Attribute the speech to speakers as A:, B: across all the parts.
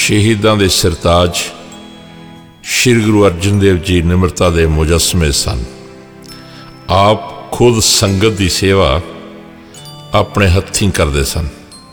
A: शहीदां दे सिरताज श्री गुरु अर्जन देव जी निमरता दे मुजस्मे सन। आप खुद संगत की सेवा अपने हत्थीं करते सन।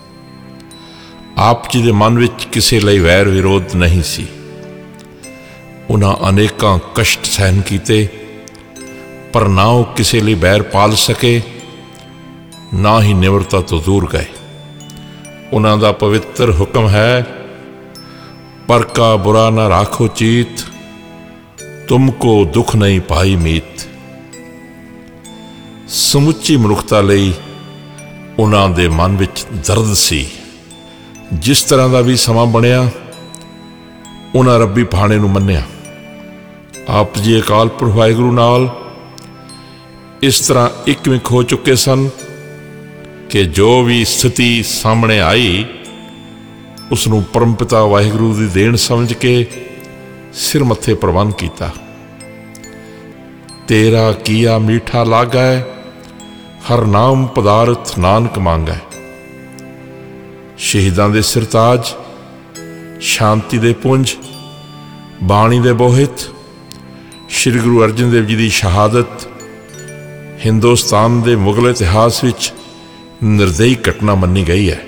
A: आप जी दे मन विच किसी लई वैर विरोध नहीं सी। उन्हां अनेकां कष्ट सहन कीते, पर ना वो किसी लई बैर पाल सके, ना ही निमरता तो दूर गए। उन्हां दा पवित्र हुक्म है, पर का बुरा ना राखो चीत, तुमको दुख नहीं पाई मीत। समुची मनुखता लई उन्हां दे मन विच दर्द सी। जिस तरह का भी समा बनिया, उन्हां रब्बी भाणे नूं मन्निया। आप जी अकाल पुरख वाहिगुरू नाल इस तरह इकविक हो चुके सन कि जो भी स्थिति सामने आई, उसनूं परमपिता वाहिगुरू की देन समझ के सिर मत्थे प्रवान किया। तेरा किया मीठा लागा है, हर नाम पदार्थ नानक मांगा है। शहीदां दे सिरताज, शांति दे पुंज, बाणी दे बोहित श्री गुरु अर्जन देव जी की शहादत हिंदुस्तान के मुगल इतिहास विच निर्दयी घटना मन्नी गई है।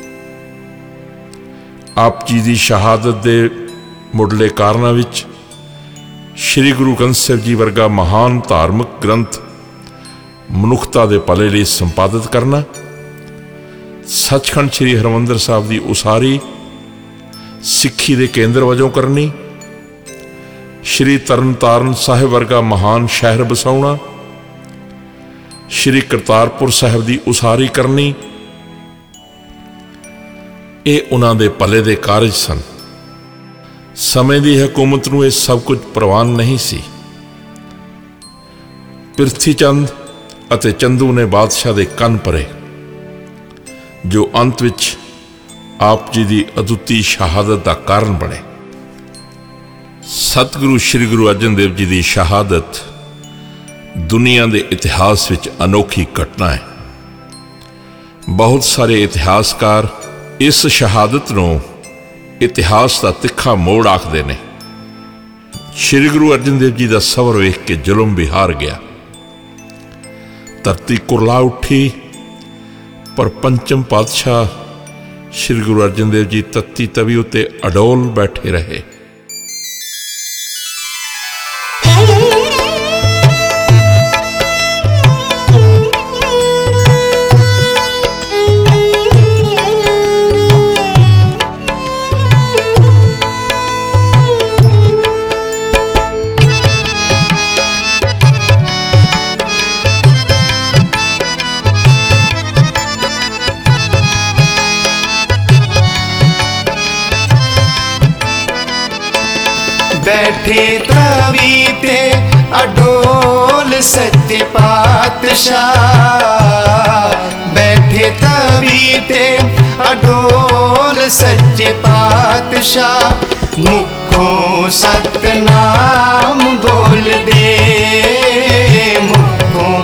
A: आप जी की शहादत के मुढ़ले कारणों विच श्री गुरु ग्रंथ साहिब जी वर्गा महान धार्मिक ग्रंथ मनुखता के भले लिए संपादित करना, सचखंड श्री हरमंदिर साहिब की उसारी सिक्खी के केंद्र वजों करनी, श्री तरनताਰਨ साहिब वर्गा महान शहर बसाउणा, श्री करतारपुर साहिब की उसारी करनी, ये उन्हां दे भले दे कारज सन। समय की हुकूमत नूं ये सब कुछ प्रवान नहीं सी। पिरथी चंद अते चंदू ने बादशाह दे कन भरे, जो अंत विच आप जी की अदुੱਤੀ शहादत का कारण बने। सतगुरु श्री गुरु अर्जन देव जी की शहादत दुनिया के इतिहास विच अनोखी घटना है। बहुत सारे इतिहासकार इस शहादत नूं इतिहास का तिखा मोड़ आखते ने। श्री गुरु अर्जन देव जी का सबर वेख के जुल्म भी हार गया। धरती कुरला उठी, पर पंचम पातशाह श्री गुरु अर्जन देव जी तत्ती तवी उत्ते अडोल बैठे रहे।
B: बैठे तवी ते अडोल सच्चे पातशाह, बैठे तवी ते अडोल सच्चे पातशाह। मुखों सतनाम बोल दे, मुखों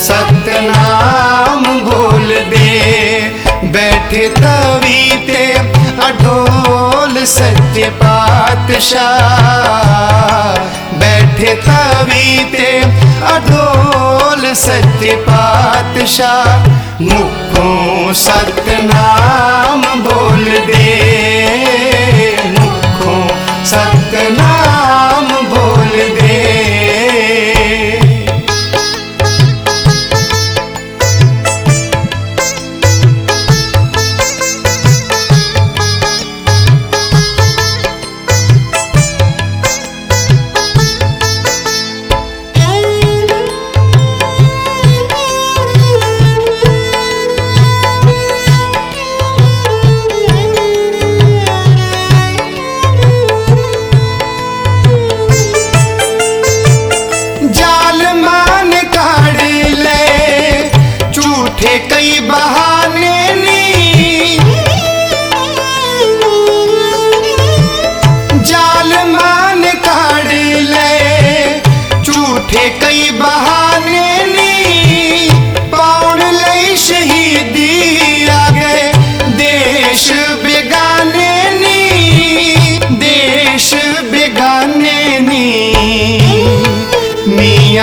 B: सतनाम बोल दे। बैठे तवी ते अडोल सच्चे पातशाह, बैठे तवी ते अडोल सच्चे पातशाह। मुखों सतनाम बोल दे, मुखों सतनाम बोल दे। कई बहाने नी, जाल मान काढ़ ले, झूठे कई बहाने नी। पाउण लई शहीदी आ गए देश बेगाने नी।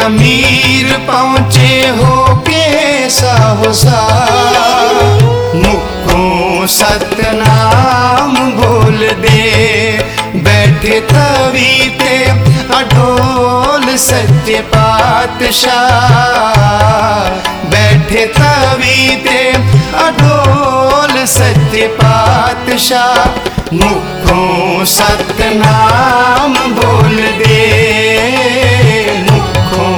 B: अमीर पहुँचे हो के साहोसा मुखों सतनाम बोल दे बैठे तवी पे अढोल सच्चे पातशाह बैठे तवी पे अढोल सच्चे पातशाह मुखों सतनाम बोल दे मुखों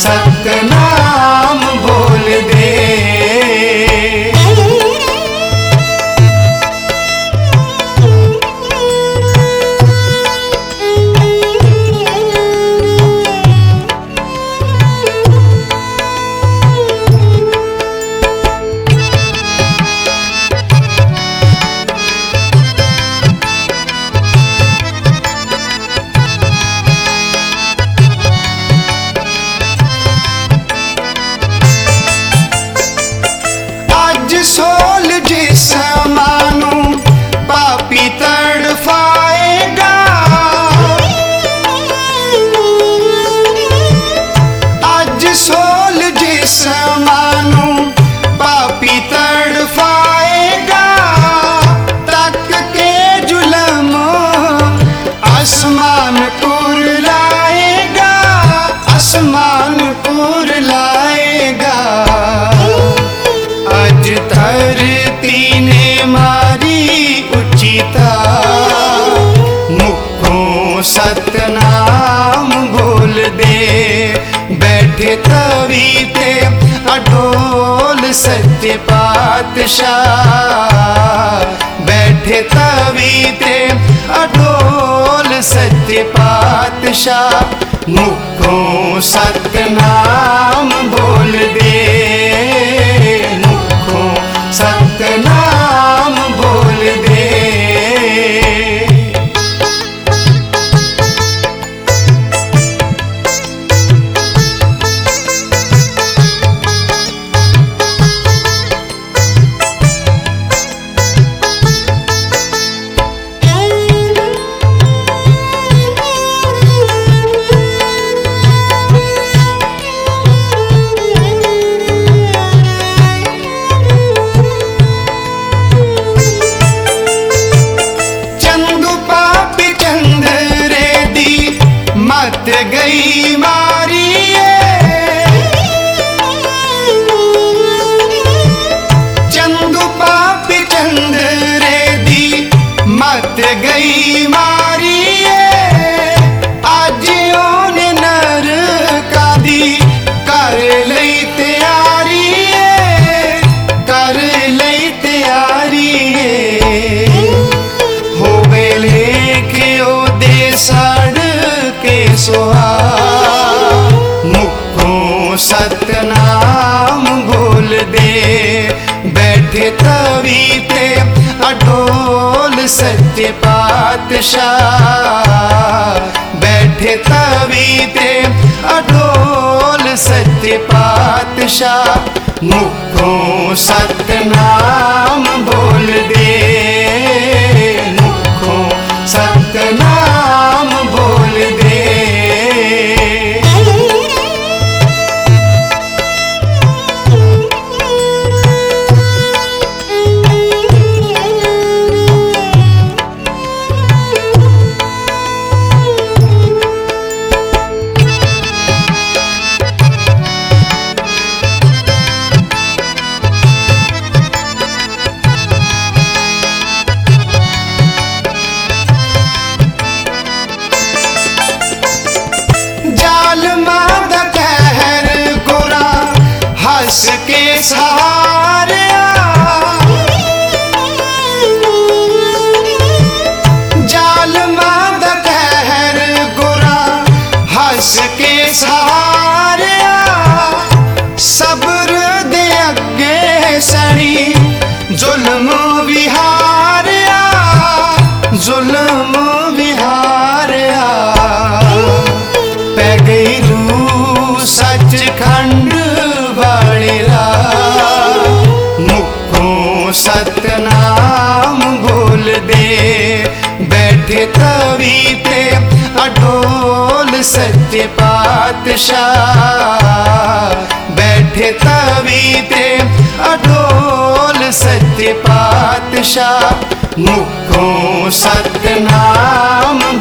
B: सतनाम बोल दे। सोल जिस मानू पापी तड़फाएगा आज सोल जिस मानू पापी तड़फाएगा तक के जुल्म आसमान कुरलाएगा आसमान कुरलाएगा। आज धरती ने मारी उचिता मुखों सतनाम बोल दे बैठे तवी पे अढोल सच्चे पातशाह बैठे तवी पे अढोल सच्चे पातशाह मुखों सतनाम बोल दे सतनाम बोल दे। मत गई मारिए चंदू पापी चंद रे दी मत गई मारिए आज ओने नर का दी कर लई तैयारी कर लई तैयारी हो वेले के ओ दे सड़ के सोहा मुखों सतनाम बोल दे बैठे तवी पे अढोल सच्चे पातशाह बैठे तवी पे अढोल सच्चे पातशाह मुखों सतनाम बोल दे मुखों सतनाम बोल दे। हंस के सहारे जाल माद कहर गोरा हंस के सहारे सब्र दे अगे सड़ी जुल्म विहारिया जुल्म विहारिया पै गई रू सचखंड वालेरा मुखों सतनाम बोल दे बैठे तवी पे अढोल सच्चे पातशाह पातशाह बैठे तवी ते अडोल सच्चे पातशाह मुखों सतनाम